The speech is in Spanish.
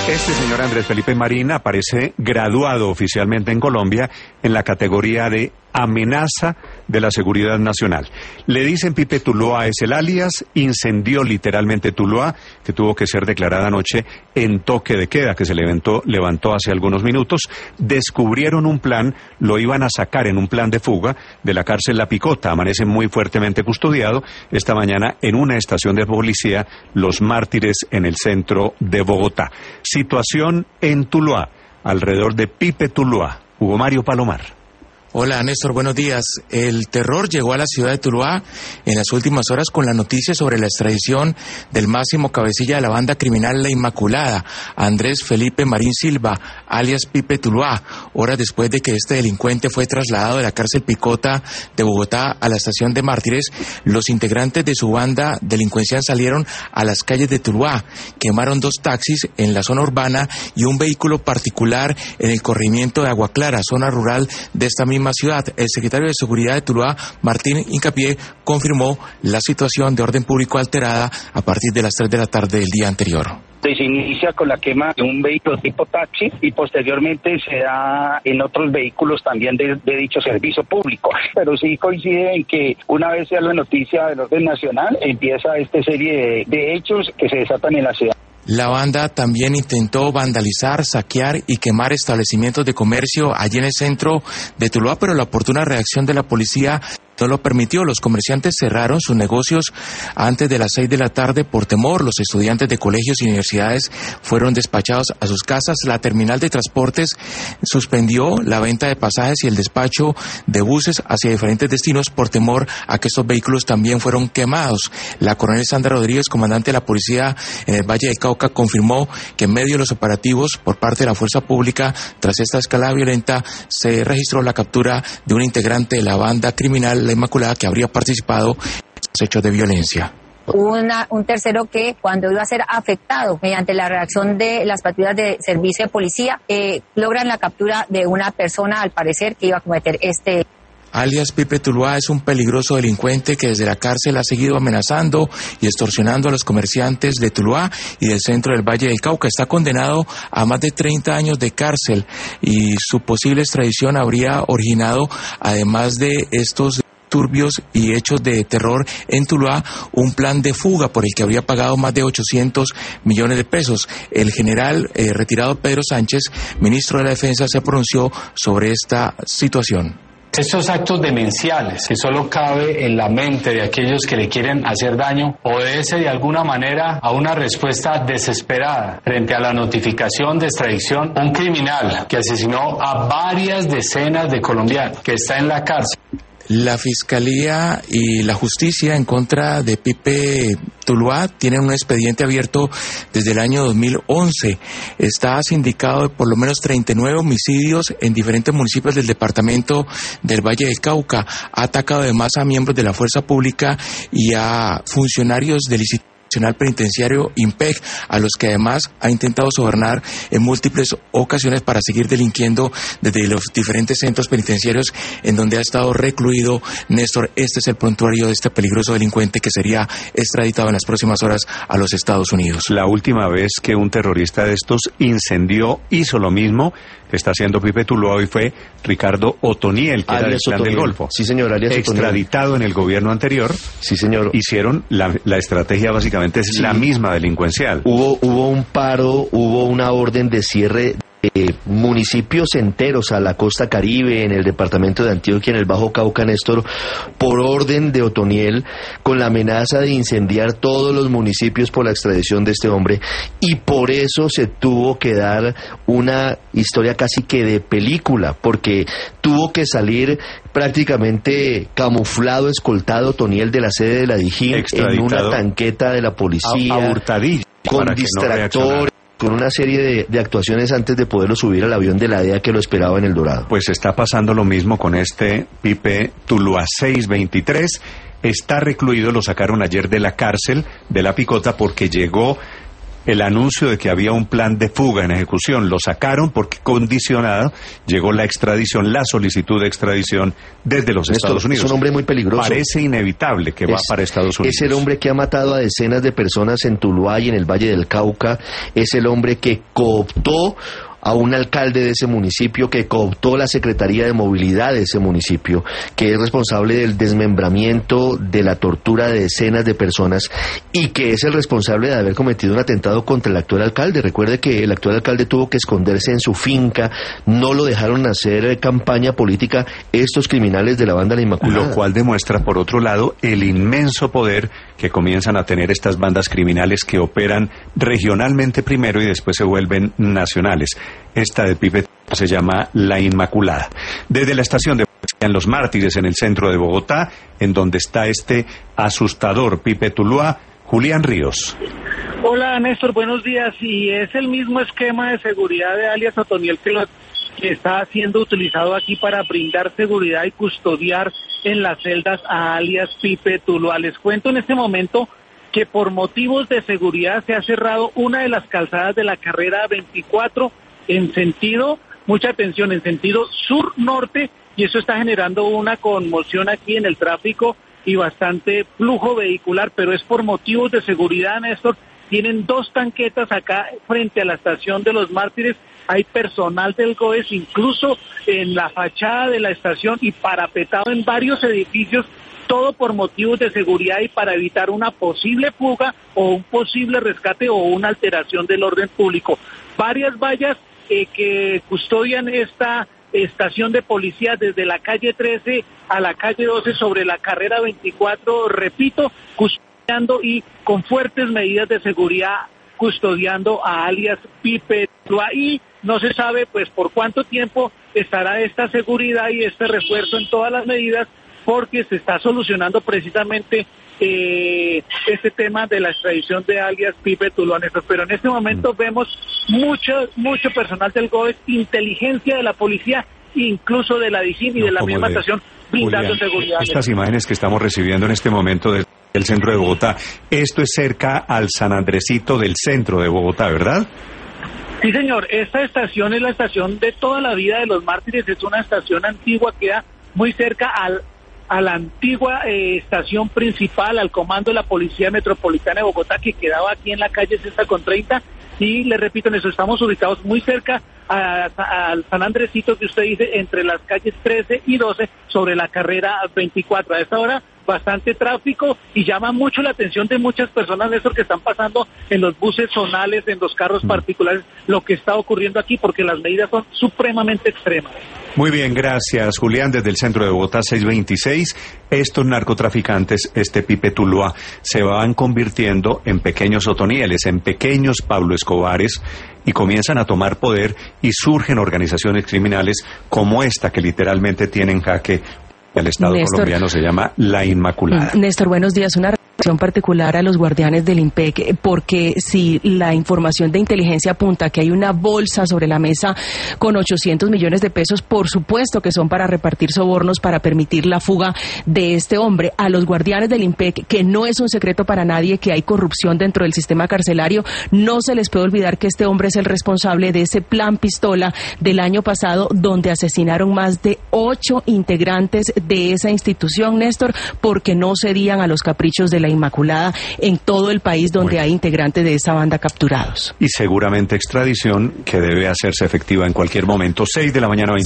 Este señor Andrés Felipe Marín aparece graduado oficialmente en Colombia en la categoría de amenaza de la seguridad nacional. Le dicen Pipe Tuluá, es el alias, incendió literalmente Tuluá, que tuvo que ser declarada anoche en toque de queda, que se levantó hace algunos minutos. Descubrieron un plan, lo iban a sacar en un plan de fuga de la cárcel La Picota. Amanece muy fuertemente custodiado esta mañana en una estación de policía, Los Mártires, en el centro de Bogotá. Situación en Tuluá, alrededor de Pipe Tuluá. Hugo Mario Palomar. Hola Néstor, buenos días. El terror llegó a la ciudad de Tuluá en las últimas horas con la noticia sobre la extradición del máximo cabecilla de la banda criminal La Inmaculada, Andrés Felipe Marín Silva, alias Pipe Tuluá, horas después de que este delincuente fue trasladado de la cárcel Picota de Bogotá a la estación de Mártires. Los integrantes de su banda delincuencial salieron a las calles de Tuluá, quemaron 2 taxis en la zona urbana y un vehículo particular en el corregimiento de Agua Clara, zona rural de esta misma ciudad. El secretario de Seguridad de Tuluá, Martín Hincapié, confirmó la situación de orden público alterada a partir de las 3 de la tarde del día anterior. Se inicia con la quema de un vehículo tipo taxi y posteriormente se da en otros vehículos también de dicho servicio público. Pero sí coincide en que una vez se da la noticia del orden nacional, empieza esta serie de hechos que se desatan en la ciudad. La banda también intentó vandalizar, saquear y quemar establecimientos de comercio allí en el centro de Tuluá, pero la oportuna reacción de la policía no lo permitió. Los comerciantes cerraron sus negocios antes de las 6 de la tarde por temor. Los estudiantes de colegios y universidades fueron despachados a sus casas. La terminal de transportes suspendió la venta de pasajes y el despacho de buses hacia diferentes destinos por temor a que estos vehículos también fueron quemados. La coronel Sandra Rodríguez, comandante de la policía en el Valle del Cauca, confirmó que en medio de los operativos por parte de la fuerza pública, tras esta escalada violenta, se registró la captura de un integrante de la banda criminal La Inmaculada que habría participado en los hechos de violencia. Un tercero que cuando iba a ser afectado mediante la reacción de las patrullas de servicio de policía, logran la captura de una persona al parecer que iba a cometer este Alias Pipe Tuluá es un peligroso delincuente que desde la cárcel ha seguido amenazando y extorsionando a los comerciantes de Tuluá y del centro del Valle del Cauca. Está condenado a más de 30 años de cárcel y su posible extradición habría originado, además de estos turbios y hechos de terror en Tuluá, un plan de fuga por el que habría pagado más de 800 millones de pesos. El general retirado Pedro Sánchez, ministro de la Defensa, se pronunció sobre esta situación. Estos actos demenciales que solo cabe en la mente de aquellos que le quieren hacer daño obedece de alguna manera a una respuesta desesperada frente a la notificación de extradición. Un criminal que asesinó a varias decenas de colombianos que está en la cárcel. La Fiscalía y la Justicia en contra de Pipe Tuluá tienen un expediente abierto desde el año 2011. Está sindicado de por lo menos 39 homicidios en diferentes municipios del departamento del Valle del Cauca. Ha atacado además a miembros de la fuerza pública y a funcionarios del Instituto Nacional Penitenciario IMPEC, a los que además ha intentado sobornar en múltiples ocasiones para seguir delinquiendo desde los diferentes centros penitenciarios en donde ha estado recluido. Néstor, este es el prontuario de este peligroso delincuente que sería extraditado en las próximas horas a los Estados Unidos. La última vez que un terrorista de estos incendió, hizo lo mismo que está haciendo Pipe Tuluá hoy, fue Ricardo Otoniel, que era del Plan del Golfo. Sí, señor, alias extraditado en el gobierno anterior. Sí, señor. Hicieron la estrategia básicamente es la misma delincuencial. Hubo un paro, hubo una orden de cierre de municipios enteros a la costa Caribe, en el departamento de Antioquia, en el Bajo Cauca, Néstor, por orden de Otoniel, con la amenaza de incendiar todos los municipios por la extradición de este hombre, y por eso se tuvo que dar una historia casi que de película, porque tuvo que salir prácticamente camuflado, escoltado Otoniel de la sede de la DIJÍN en una tanqueta de la policía, a Hurtadillo, con distractores, con una serie de actuaciones antes de poderlo subir al avión de la DEA que lo esperaba en El Dorado. Pues está pasando lo mismo con este Pipe Tuluá 623. Está recluido, lo sacaron ayer de la cárcel de La Picota porque llegó el anuncio de que había un plan de fuga en ejecución. Lo sacaron porque condicionado llegó la extradición, la solicitud de extradición desde los Estados Unidos. Es un hombre muy peligroso. Parece inevitable que va para Estados Unidos. Es el hombre que ha matado a decenas de personas en Tuluá y en el Valle del Cauca. Es el hombre que cooptó a un alcalde de ese municipio, que cooptó la Secretaría de Movilidad de ese municipio, que es responsable del desmembramiento, de la tortura de decenas de personas y que es el responsable de haber cometido un atentado contra el actual alcalde. Recuerde que el actual alcalde tuvo que esconderse en su finca, no lo dejaron hacer campaña política estos criminales de la banda La Inmaculada. Lo cual demuestra, por otro lado, el inmenso poder que comienzan a tener estas bandas criminales que operan regionalmente primero y después se vuelven nacionales. Esta de Pipe se llama La Inmaculada. Desde la estación de policía en Los Mártires, en el centro de Bogotá, en donde está este asustador Pipe Tuluá, Julián Ríos. Hola Néstor, buenos días. Y es el mismo esquema de seguridad de alias Otoniel que está siendo utilizado aquí para brindar seguridad y custodiar en las celdas a alias Pipe Tuluá. Les cuento en este momento que por motivos de seguridad se ha cerrado una de las calzadas de la carrera 24 en sentido, mucha atención, en sentido sur-norte, y eso está generando una conmoción aquí en el tráfico y bastante flujo vehicular, pero es por motivos de seguridad, Néstor. Tienen 2 tanquetas acá frente a la estación de Los Mártires, hay personal del GOES incluso en la fachada de la estación y parapetado en varios edificios, todo por motivos de seguridad y para evitar una posible fuga o un posible rescate o una alteración del orden público. Varias vallas que custodian esta estación de policía desde la calle 13 a la calle 12 sobre la carrera 24, repito, custodiando y con fuertes medidas de seguridad custodiando a alias Pipe Tuluá, y no se sabe pues por cuánto tiempo estará esta seguridad y este refuerzo en todas las medidas, porque se está solucionando precisamente este tema de la extradición de alias Pipe Tuluá. Pero en este momento vemos mucho personal del GOES, inteligencia de la policía, incluso de la DIJÍN y de la misma estación, brindando Julián, seguridad. Estas imágenes que estamos recibiendo en este momento del centro de Bogotá, esto es cerca al San Andresito del centro de Bogotá, ¿verdad? Sí, señor, esta estación es la estación de toda la vida de Los Mártires, es una estación antigua, queda muy cerca a la antigua estación principal, al comando de la Policía Metropolitana de Bogotá, que quedaba aquí en la calle 6 con 30, y le repito, estamos ubicados muy cerca al San Andresito, que usted dice, entre las calles 13 y 12, sobre la carrera 24. A esta hora, bastante tráfico y llama mucho la atención de muchas personas, Néstor, que están pasando en los buses zonales, en los carros particulares, lo que está ocurriendo aquí, porque las medidas son supremamente extremas. Muy bien, gracias, Julián. Desde el centro de Bogotá, 626, estos narcotraficantes, este Pipe Tuluá, se van convirtiendo en pequeños Otonieles, en pequeños Pablo Escobares, y comienzan a tomar poder y surgen organizaciones criminales como esta, que literalmente tiene en jaque el Estado colombiano, se llama La Inmaculada. Néstor, buenos días. Una reacción particular a los guardianes del IMPEC, porque si la información de inteligencia apunta que hay una bolsa sobre la mesa con 800 millones de pesos, por supuesto que son para repartir sobornos para permitir la fuga de este hombre. A los guardianes del IMPEC, que no es un secreto para nadie que hay corrupción dentro del sistema carcelario, no se les puede olvidar que este hombre es el responsable de ese plan pistola del año pasado, donde asesinaron más de 8 integrantes de esa institución, Néstor, porque no cedían a los caprichos de la Inmaculada en todo el país, donde hay integrantes de esa banda capturados. Y seguramente extradición que debe hacerse efectiva en cualquier momento. 6 de la mañana.